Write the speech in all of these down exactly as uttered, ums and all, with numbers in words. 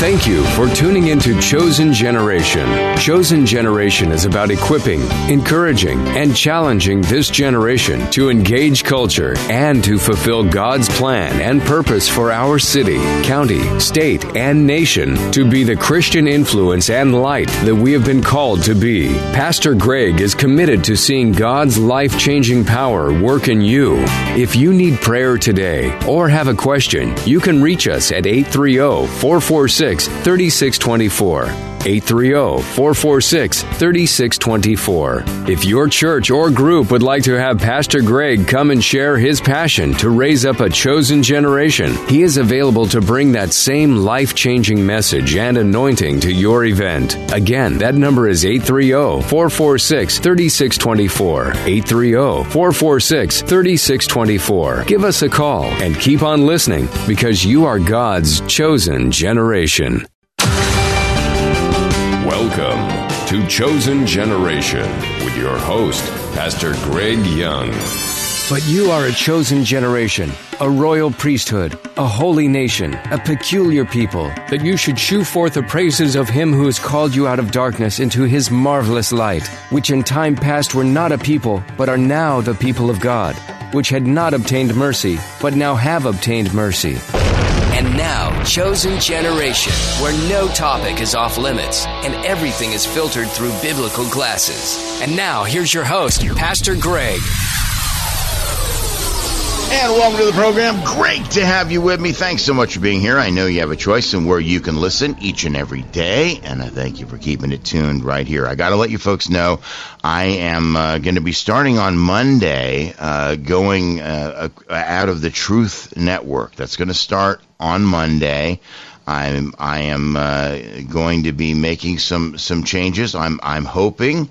Thank you for tuning into Chosen Generation. Chosen Generation is about equipping, encouraging, and challenging this generation to engage culture and to fulfill God's plan and purpose for our city, county, state, and nation to be the Christian influence and light that we have been called to be. Pastor Greg is committed to seeing God's life-changing power work in you. If you need prayer today or have a question, you can reach us at eight three zero, four four six, three six two four. eight three zero, four four six, three six two four. If your church or group would like to have Pastor Greg come and share his passion to raise up a chosen generation, he is available to bring that same life-changing message and anointing to your event. Again, that number is eight three zero, four four six, three six two four. eight three zero, four four six, three six two four. Give us a call and keep on listening because you are God's chosen generation. Welcome to Chosen Generation with your host, Pastor Greg Young. But you are a chosen generation, a royal priesthood, a holy nation, a peculiar people, that you should shew forth the praises of him who has called you out of darkness into his marvelous light, which in time past were not a people, but are now the people of God, which had not obtained mercy, but now have obtained mercy. And now, Chosen Generation, where no topic is off limits and everything is filtered through biblical glasses. And now, here's your host, Pastor Greg. And welcome to the program. Great to have you with me. Thanks so much for being here. I know you have a choice in where you can listen each and every day, and I thank you for keeping it tuned right here. I got to let you folks know I am uh, going to be starting on Monday, uh, going uh, out of the Truth Network. That's going to start on Monday. I'm I am uh, going to be making some some changes. I'm I'm hoping.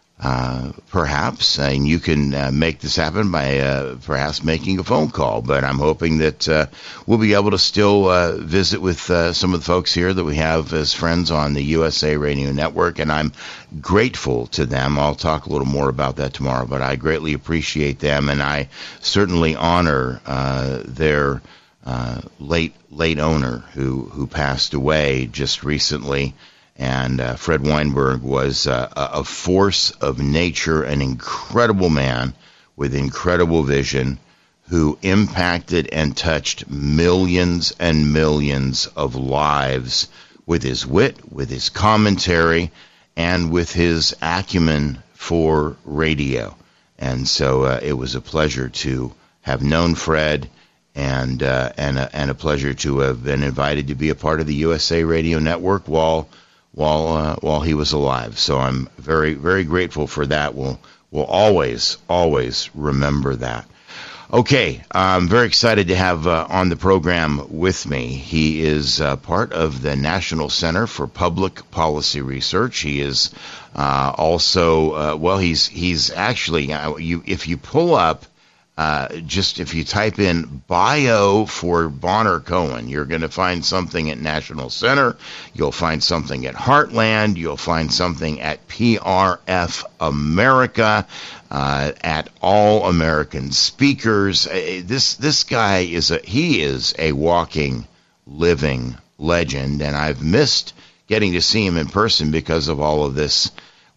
Uh, perhaps, and you can uh, make this happen by uh, perhaps making a phone call, but I'm hoping that uh, we'll be able to still uh, visit with uh, some of the folks here that we have as friends on the U S A Radio Network, and I'm grateful to them. I'll talk a little more about that tomorrow, but I greatly appreciate them, and I certainly honor uh, their uh, late late owner who, who passed away just recently. And uh, Fred Weinberg was uh, a force of nature, an incredible man with incredible vision who impacted and touched millions and millions of lives with his wit, with his commentary, and with his acumen for radio. And so uh, it was a pleasure to have known Fred and, uh, and, a, and a pleasure to have been invited to be a part of the U S A Radio Network while while uh, while he was alive. So I'm very, very grateful for that. We'll, we'll always, always remember that. Okay, I'm very excited to have uh, on the program with me. He is uh, part of the National Center for Public Policy Research. He is uh, also, uh, well, he's he's actually, uh, you if you pull up, Uh, just if you type in bio for Bonner Cohen, you're going to find something at National Center. You'll find something at Heartland. You'll find something at P R F America, uh, at All American Speakers. Uh, this this guy is a he is a walking, living legend, and I've missed getting to see him in person because of all of this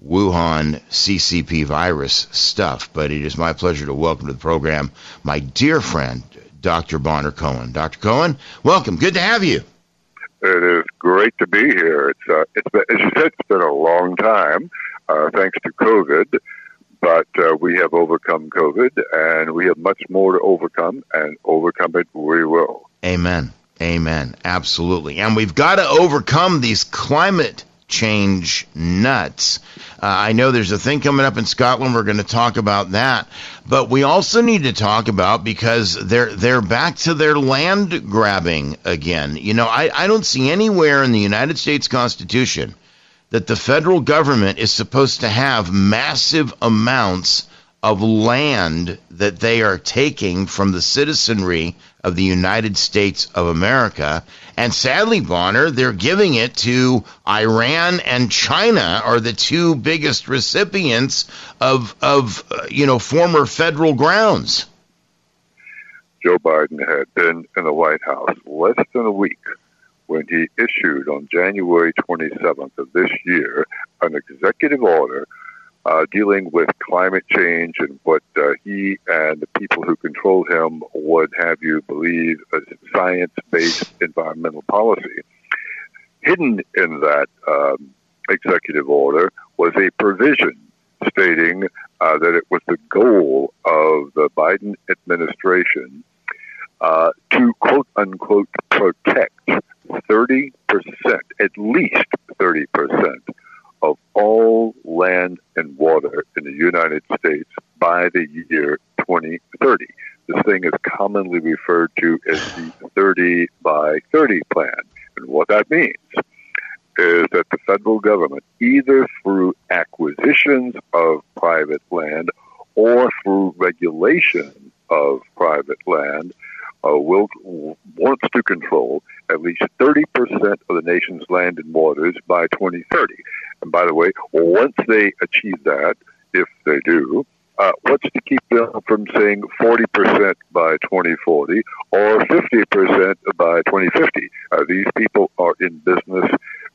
Wuhan C C P virus stuff, but it is my pleasure to welcome to the program my dear friend, Doctor Bonner Cohen. Doctor Cohen, welcome. Good to have you. It is great to be here. It's, uh, it's been, as you said, it's been a long time, uh, thanks to COVID, but uh, we have overcome COVID, and we have much more to overcome, and overcome it we will. Amen. Amen. Absolutely. And we've got to overcome these climate change nuts. Uh, I know there's a thing coming up in Scotland. We're going to talk about that. But we also need to talk about, because they're they're back to their land grabbing again. You know, I, I don't see anywhere in the United States Constitution that the federal government is supposed to have massive amounts of land that they are taking from the citizenry of the United States of America. And sadly, Bonner, they're giving it to Iran and China, are the two biggest recipients of, of uh, you know, former federal grounds. Joe Biden had been in the White House less than a week when he issued on January twenty-seventh of this year an executive order uh, dealing with climate change and what uh, he and the people who control him would have you believe is science-based environmental policy. Hidden in that um, executive order was a provision stating uh, that it was the goal of the Biden administration uh, to, quote-unquote, protect thirty percent, at least thirty percent of all land and water in the United States by the year twenty thirty. This thing is commonly referred to as the thirty by thirty plan. And what that means is that the federal government, either through acquisitions of private land or through regulation of private land, uh, will wants to control at least thirty percent of the nation's land and waters by twenty thirty. And by the way, once they achieve that, if they do, uh, what's to keep them from saying forty percent by twenty forty or fifty percent by twenty fifty? Uh, these people are in business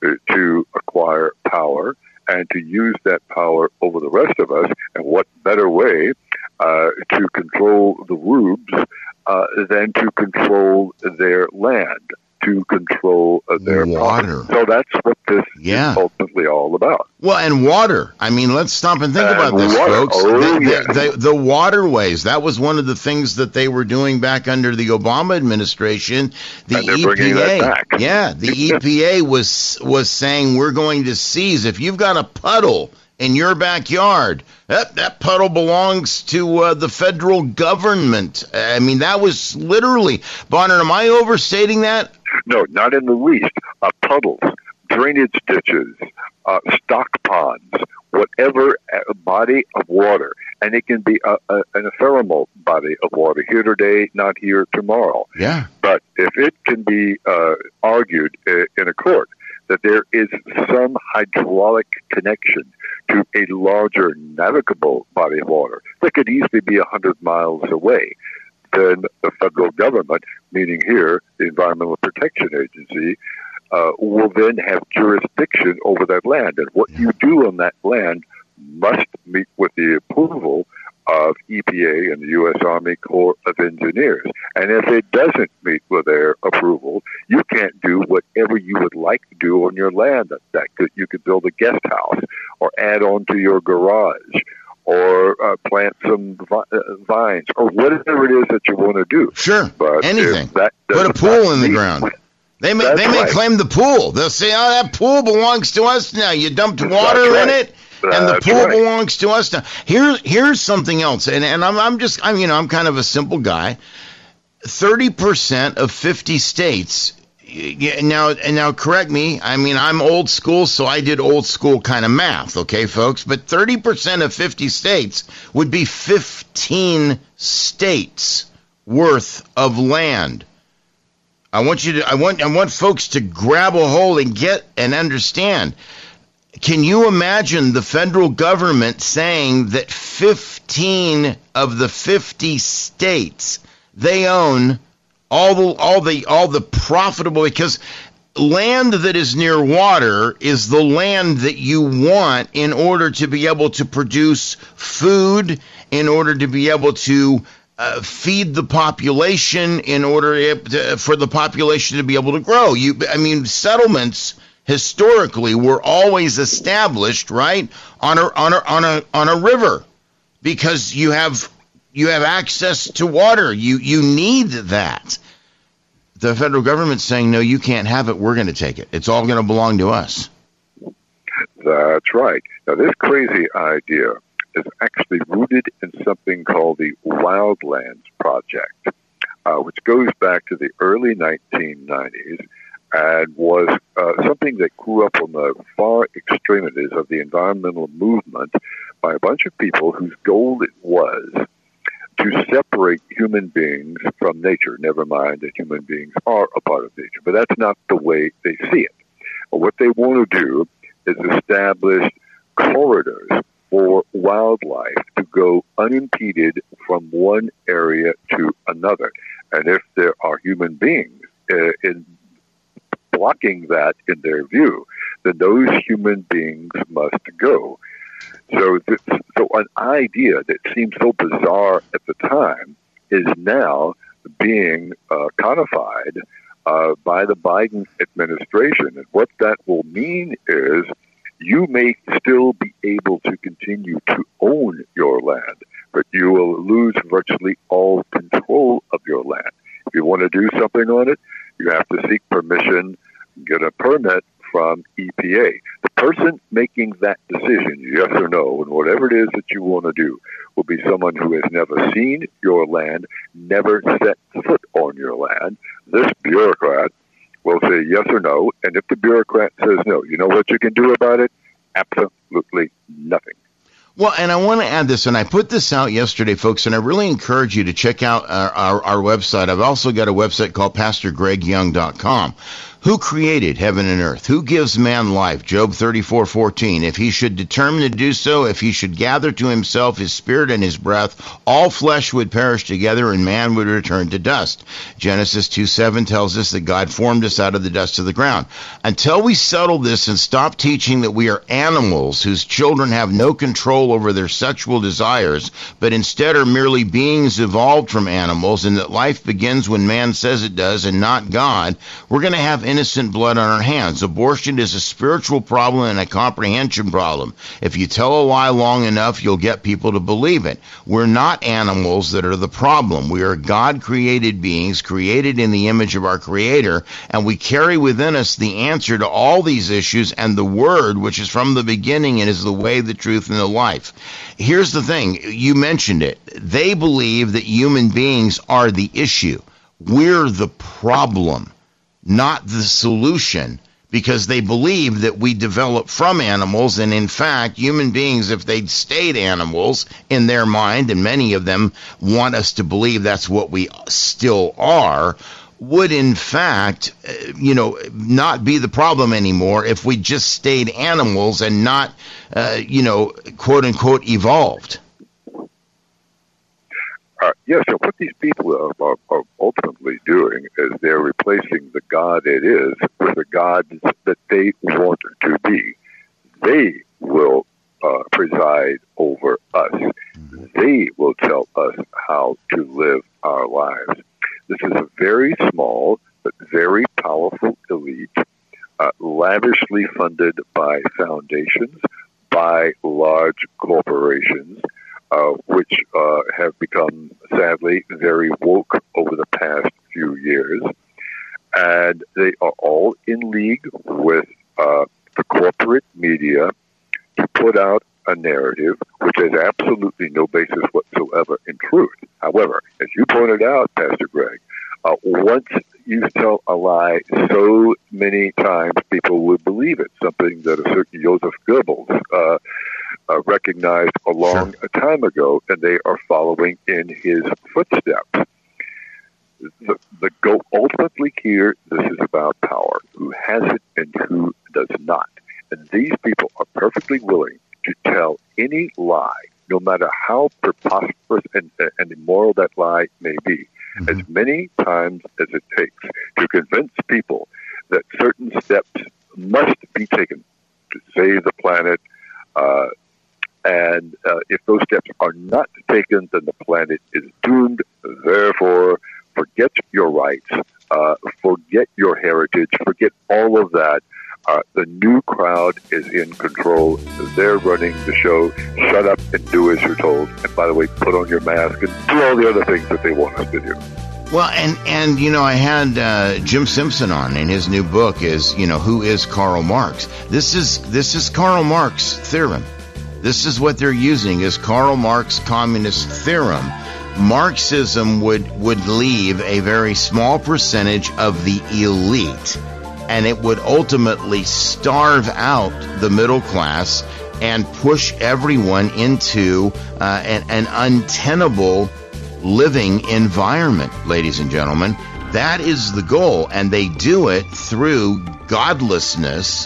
to acquire power and to use that power over the rest of us. And what better way uh, to control the rubes uh, than to control their land, to control uh, their water. Power. So that's what this yeah. is ultimately all about. Well, and water. I mean, let's stop and think and about this, water. folks. Oh, the, yes. the, the, the waterways, that was one of the things that they were doing back under the Obama administration. The and they're E P A, bringing that back. yeah, the E P A was was saying we're going to seize. If you've got a puddle in your backyard, that, that puddle belongs to uh, the federal government. I mean, that was literally, Bonner, am I overstating that? No, not in the least. Uh, puddles, drainage ditches, uh, stock ponds, whatever body of water, and it can be a, a, an ephemeral body of water, here today, not here tomorrow. Yeah. But if it can be uh, argued uh, in a court that there is some hydraulic connection to a larger navigable body of water that could easily be one hundred miles away, then the federal government, meaning here the Environmental Protection Agency, uh, will then have jurisdiction over that land. And what you do on that land must meet with the approval of E P A and the U S Army Corps of Engineers. And if it doesn't meet with their approval, you can't do whatever you would like to do on your land. That, that could, you could build a guest house or add on to your garage, or uh, plant some vi- uh, vines, or whatever it is that you want to do. Sure, but anything. That Put a pool in the ground. They may, they may right. claim the pool. They'll say, oh, that pool belongs to us now. You dumped water right. in it, That's and the pool right. belongs to us now. Here, here's something else, and, and I'm, I'm just, I'm, you know, I'm kind of a simple guy. thirty percent of fifty states. Now, and now correct me. I mean, I'm old school, so I did old school kind of math, okay, folks? But thirty percent of fifty states would be fifteen states worth of land. I want you to, I want, I want folks to grab a hold and get and understand. Can you imagine the federal government saying that fifteen of the fifty states they own all the all the all the profitable, because land that is near water is the land that you want in order to be able to produce food, in order to be able to uh, feed the population, in order to, for the population to be able to grow. You, I mean, settlements historically were always established, right, on a on a on a on a river, because you have you have access to water. You you need that. The federal government's saying, no, you can't have it. We're going to take it. It's all going to belong to us. That's right. Now, this crazy idea is actually rooted in something called the Wildlands Project, uh, which goes back to the early nineteen nineties and was uh, something that grew up on the far extremities of the environmental movement by a bunch of people whose goal it was to separate human beings from nature. Never mind that human beings are a part of nature, but that's not the way they see it. What they want to do is establish corridors for wildlife to go unimpeded from one area to another. And if there are human beings uh, in blocking that in their view, then those human beings must go. So, this, so an idea that seemed so bizarre at the time is now being uh, codified uh, by the Biden administration. And what that will mean is you may still be able to continue to own your land, but you will lose virtually all control of your land. If you want to do something on it, you have to seek permission, get a permit from E P A. The person making that decision, yes or no, and whatever it is that you want to do, will be someone who has never seen your land, never set foot on your land. This bureaucrat will say yes or no, and if the bureaucrat says no, you know what you can do about it? Absolutely nothing. Well, and I want to add this, and I put this out yesterday, folks, and I really encourage you to check out our, our, our website. I've also got a website called pastor greg young dot com. Who created heaven and earth? Who gives man life? Job thirty-four fourteen. If he should determine to do so, if he should gather to himself his spirit and his breath, all flesh would perish together and man would return to dust. Genesis two seven tells us that God formed us out of the dust of the ground. Until we settle this and stop teaching that we are animals whose children have no control over their sexual desires, but instead are merely beings evolved from animals, and that life begins when man says it does and not God, we're going to have innocent blood on our hands. Abortion is a spiritual problem and a comprehension problem. If you tell a lie long enough, you'll get people to believe it. We're not animals that are the problem. We are God-created beings, created in the image of our Creator, and we carry within us the answer to all these issues and the Word, which is from the beginning and is the way, the truth, and the life. Here's the thing. You mentioned it. They believe that human beings are the issue. We're the problem, not the solution, because they believe that we develop from animals, and in fact, human beings, if they'd stayed animals in their mind, and many of them want us to believe that's what we still are, would in fact, uh, you know, not be the problem anymore if we just stayed animals and not, uh, you know, quote unquote, evolved. Uh, yes, so what these people are, are, are ultimately doing is they're replacing the God it is with the God that they want to be. They will uh, preside over us. Mm-hmm. They will tell us how to live our lives. This is a very small but very powerful elite, uh, lavishly funded by foundations, by large corporations, Uh, which uh, have become, sadly, very woke over the past few years. And they are all in league with uh, the corporate media to put out a narrative which has absolutely no basis whatsoever in truth. However, as you pointed out, Pastor Greg, uh, once you tell a lie so many times, people will believe it, something that a certain Joseph Goebbels uh, Uh, recognized a long sure. time ago, and they are following in his footsteps. The, the go ultimately here, this is about power. Who has it and who does not? And these people are perfectly willing to tell any lie, no matter how preposterous and, and immoral that lie may be, mm-hmm. as many times as it takes to convince people that certain steps must be taken to save the planet. Uh, And uh, if those steps are not taken, then the planet is doomed. Therefore, forget your rights, uh, forget your heritage, forget all of that. Uh, the new crowd is in control. They're running the show. Shut up and do as you're told. And by the way, put on your mask and do all the other things that they want us to do. Well, and, and you know, I had uh, Jim Simpson on, and his new book is, you know, Who is Karl Marx? This is this is Karl Marx theorem. This is what they're using, is Karl Marx communist theorem. Marxism would, would leave a very small percentage of the elite, and it would ultimately starve out the middle class and push everyone into uh, an, an untenable living environment, ladies and gentlemen. That is the goal, and they do it through godlessness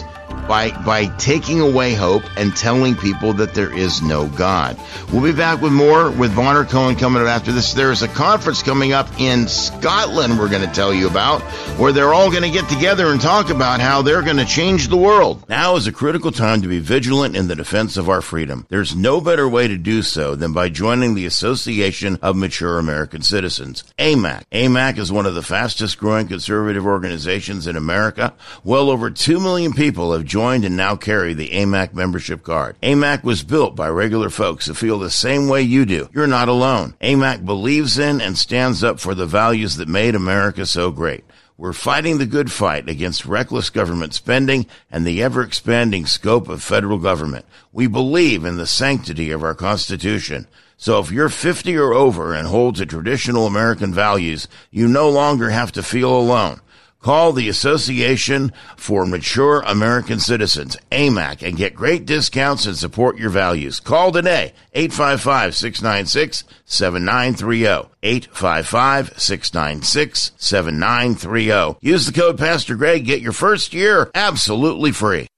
by by taking away hope and telling people that there is no God. We'll be back with more with Bonner Cohen coming up after this. There is a conference coming up in Scotland we're going to tell you about, where they're all going to get together and talk about how they're going to change the world. Now is a critical time to be vigilant in the defense of our freedom. There's no better way to do so than by joining the Association of Mature American Citizens, A M A C. A M A C is one of the fastest growing conservative organizations in America. Well over two million people have joined and now carry the A M A C membership card. A M A C was built by regular folks who feel the same way you do. You're not alone. A M A C believes in and stands up for the values that made America so great. We're fighting the good fight against reckless government spending and the ever-expanding scope of federal government. We believe in the sanctity of our Constitution. So if you're fifty or over and hold to traditional American values, you no longer have to feel alone. Call the Association for Mature American Citizens, A M A C, and get great discounts and support your values. Call today, eight five five, six nine six, seven nine three zero, eight five five, six nine six, seven nine three zero. Use the code Pastor Greg, get your first year absolutely free.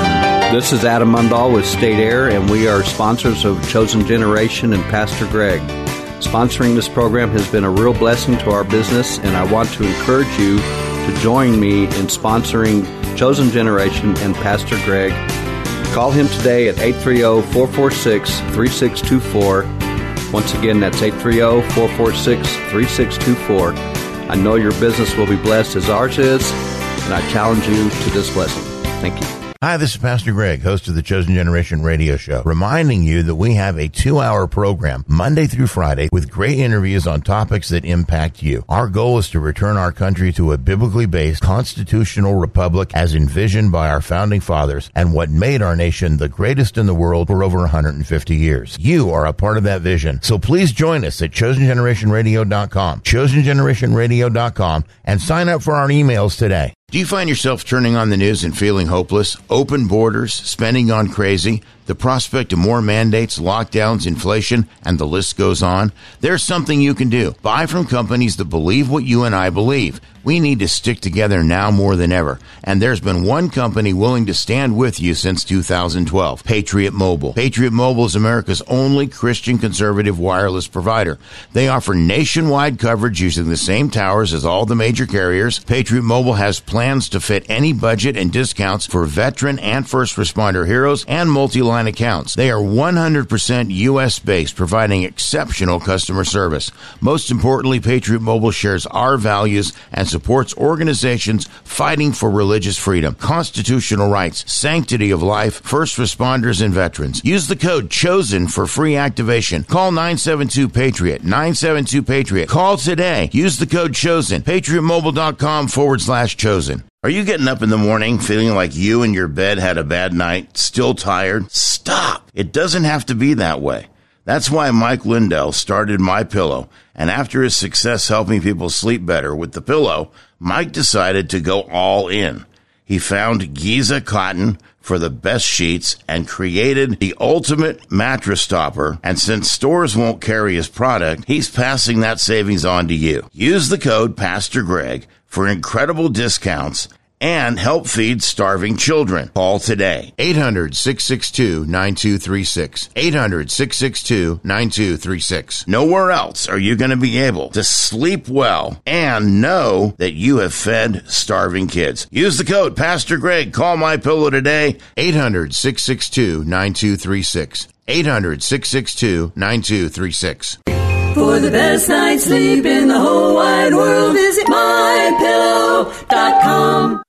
This is Adam Mundahl with State Air, and we are sponsors of Chosen Generation and Pastor Greg. Sponsoring this program has been a real blessing to our business, and I want to encourage you to join me in sponsoring Chosen Generation and Pastor Greg. Call him today at eight three zero, four four six, three six two four. Once again, that's eight three zero, four four six, three six two four. I know your business will be blessed as ours is, and I challenge you to this blessing. Thank you. Hi, this is Pastor Greg, host of the Chosen Generation radio show, reminding you that we have a two-hour program Monday through Friday with great interviews on topics that impact you. Our goal is to return our country to a biblically based constitutional republic as envisioned by our founding fathers and what made our nation the greatest in the world for over one hundred fifty years. You are a part of that vision, so please join us at chosen generation radio dot com, chosen generation radio dot com, and sign up for our emails today. Do you find yourself turning on the news and feeling hopeless? Open borders, spending gone crazy, the prospect of more mandates, lockdowns, inflation, and the list goes on? There's something you can do. Buy from companies that believe what you and I believe. We need to stick together now more than ever. And there's been one company willing to stand with you since two thousand twelve, Patriot Mobile. Patriot Mobile is America's only Christian conservative wireless provider. They offer nationwide coverage using the same towers as all the major carriers. Patriot Mobile has plans to fit any budget and discounts for veteran and first responder heroes and multi-line accounts. They are one hundred percent U S based, providing exceptional customer service. Most importantly, Patriot Mobile shares our values and supports organizations fighting for religious freedom, constitutional rights, sanctity of life, first responders, and veterans. Use the code CHOSEN for free activation. Call nine seven two PATRIOT, nine seven two PATRIOT. Call today. Use the code CHOSEN, patriotmobile.com forward slash chosen. Are you getting up in the morning feeling like you and your bed had a bad night, still tired? Stop. It doesn't have to be that way. That's why Mike Lindell started MyPillow, and after his success helping people sleep better with the pillow, Mike decided to go all in. He found Giza cotton for the best sheets and created the ultimate mattress topper, and since stores won't carry his product, he's passing that savings on to you. Use the code Pastor Greg for incredible discounts and help feed starving children. Call today. eight hundred, six six two, nine two three six. eight hundred, six six two, nine two three six. Nowhere else are you going to be able to sleep well and know that you have fed starving kids. Use the code Pastor Greg. Call MyPillow today. eight hundred, six six two, nine two three six. eight hundred, six six two, nine two three six. For the best night's sleep in the whole wide world, visit my pillow dot com.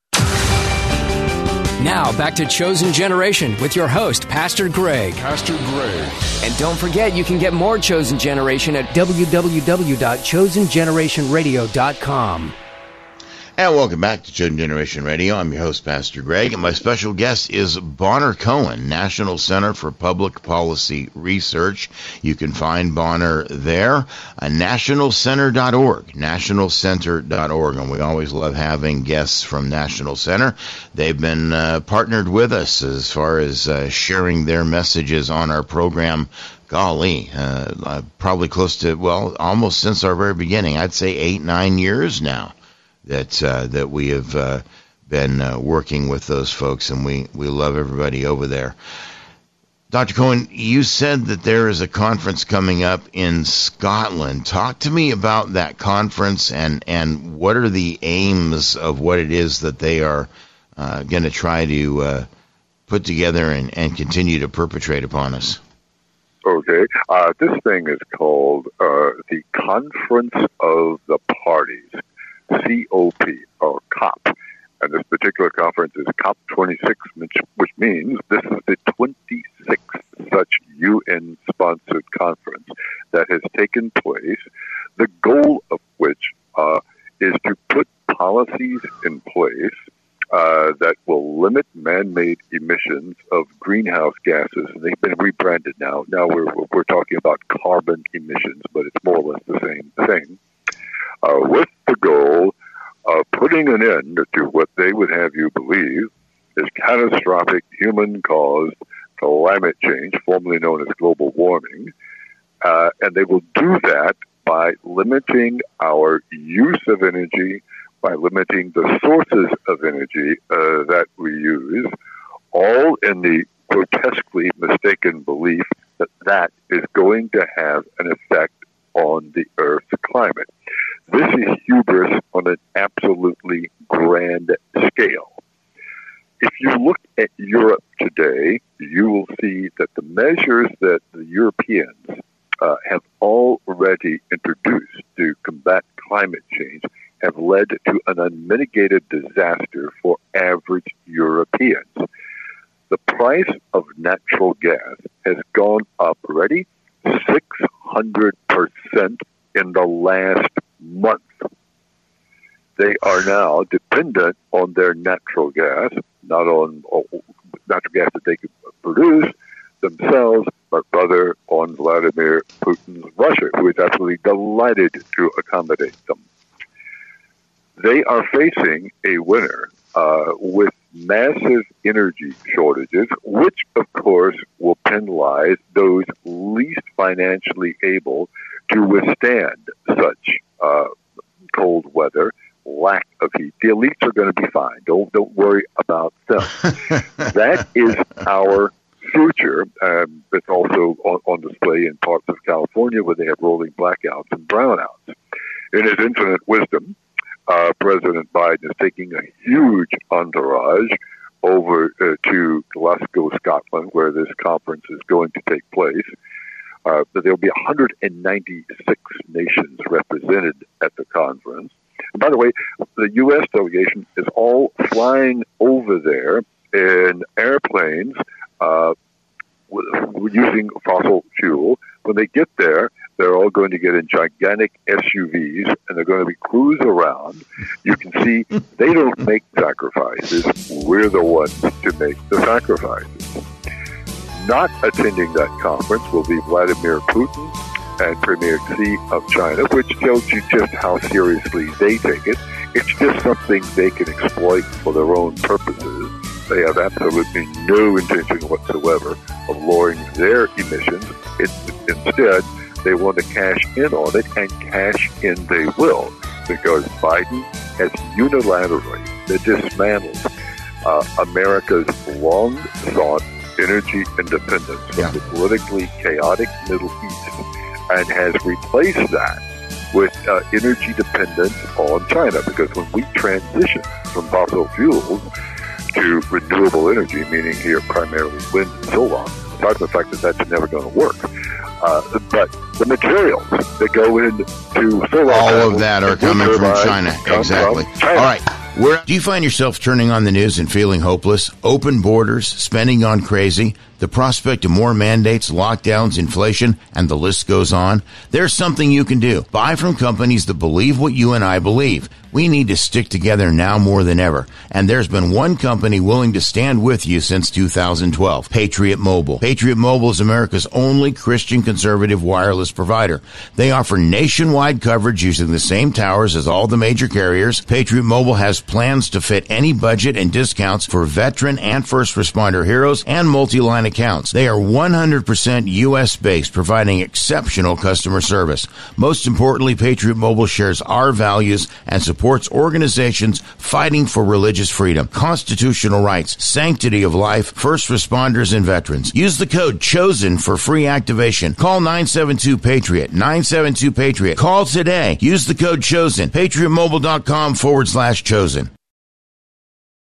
Now, back to Chosen Generation with your host, Pastor Greg. Pastor Greg. And don't forget, you can get more Chosen Generation at w w w dot chosen generation radio dot com. And welcome back to Chosen Generation Radio. I'm your host, Pastor Greg, and my special guest is Bonner Cohen, National Center for Public Policy Research. You can find Bonner there, uh, national center dot org, national center dot org, and we always love having guests from National Center. They've been uh, partnered with us as far as uh, sharing their messages on our program. Golly, uh, uh, probably close to, well, almost since our very beginning. I'd say eight, nine years now. That uh, that we have uh, been uh, working with those folks, and we, we love everybody over there. Doctor Cohen, you said that there is a conference coming up in Scotland. Talk to me about that conference and, and what are the aims of what it is that they are uh, going to try to uh, put together and, and continue to perpetrate upon us. Okay. Uh, this thing is called uh, the Conference of the Parties, C O P, or COP. And this particular conference is COP twenty-six, which, which means this is the twenty-sixth such U N-sponsored conference that has taken place, the goal of which uh, is to put policies in place uh, that will limit man-made emissions of greenhouse gases. And they've been rebranded now. Now we're, we're talking about carbon emissions, but it's more or less the same thing, uh, with the goal of putting an end to what they would have you believe is catastrophic human-caused climate change, formerly known as global warming. Uh, and they will do that by limiting our use of energy, by limiting the sources of energy uh, that we use, all in the grotesquely mistaken belief that that is going to have an effect on the Earth's climate. This is hubris on an absolutely grand scale. If you look at Europe today, you will see that the measures that the Europeans uh, have already introduced to combat climate change have led to an unmitigated disaster for average Europeans. The price of natural gas has gone up already six hundred percent in the last month. They are now dependent on their natural gas, not on oh, natural gas that they can produce themselves, but rather on Vladimir Putin's Russia, who is absolutely delighted to accommodate them. They are facing a winter uh, with massive energy shortages, which, of course, will penalize those least financially able to withstand such uh, cold weather, lack of heat. The elites are going to be fine. Don't don't worry about them. That is our future. Um, it's also on, on display in parts of California where they have rolling blackouts and brownouts. In his infinite wisdom, uh, President Biden is taking a huge entourage over uh, to Glasgow, Scotland, where this conference is going to take place. Uh, but there will be one hundred ninety-six nations represented at the conference. And by the way, the U S delegation is all flying over there in airplanes uh, using fossil fuel. When they get there, they're all going to get in gigantic S U Vs, and they're going to be cruise around. You can see they don't make sacrifices. We're the ones to make the sacrifices. Not attending that conference will be Vladimir Putin and Premier Xi of China, which tells you just how seriously they take it. It's just something they can exploit for their own purposes. They have absolutely no intention whatsoever of lowering their emissions. It, instead, they want to cash in on it, and cash in they will, because Biden has unilaterally dismantled uh, America's long-sought energy independence from yeah. the politically chaotic Middle East, and has replaced that with uh, energy dependence on China. Because when we transition from fossil fuels to renewable energy, meaning here primarily wind and solar, aside from the fact that that's never going to work, uh, but the materials that go into solar all panels, of that are coming from China. Exactly. From China. All right. Where do you find yourself turning on the news and feeling hopeless? Open borders, spending gone crazy, the prospect of more mandates, lockdowns, inflation, and the list goes on? There's something you can do. Buy from companies that believe what you and I believe. We need to stick together now more than ever. And there's been one company willing to stand with you since two thousand twelve, Patriot Mobile. Patriot Mobile is America's only Christian conservative wireless provider. They offer nationwide coverage using the same towers as all the major carriers. Patriot Mobile has plans to fit any budget and discounts for veteran and first responder heroes and multi-line accounts. They are one hundred percent U S based, providing exceptional customer service. Most importantly, Patriot Mobile shares our values and supports organizations fighting for religious freedom, constitutional rights, sanctity of life, first responders, and veterans. Use the code CHOSEN for free activation. Call nine seven two PATRIOT, nine seven two PATRIOT. Call today. Use the code CHOSEN. PatriotMobile.com forward slash chosen.